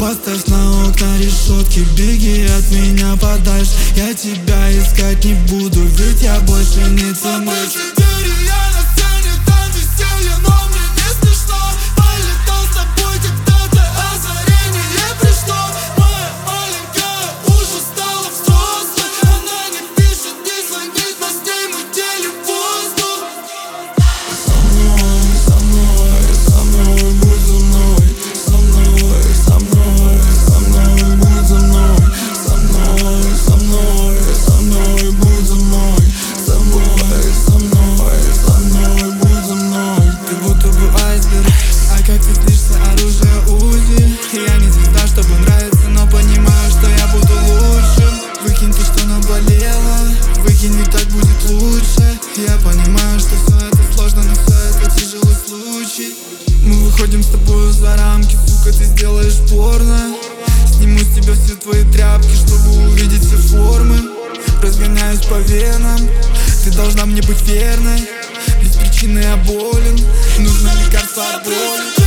Поставь на окна решетки, беги от меня подальше. Я тебя искать не буду, ведь я больше не ценю. Как ты слышишься, оружие УЗИ. Я не звезда, чтобы нравиться, но понимаю, что я буду лучшим. Выкинь то, что наболело, выкинь, ведь так будет лучше. Я понимаю, что все это сложно, но все это тяжелый случай. Мы выходим с тобой за рамки, сука, ты сделаешь порно. Сниму с тебя все твои тряпки, чтобы увидеть все формы. Разгоняюсь по венам, ты должна мне быть верной. Без причины я болен, нужно лекарство от боли.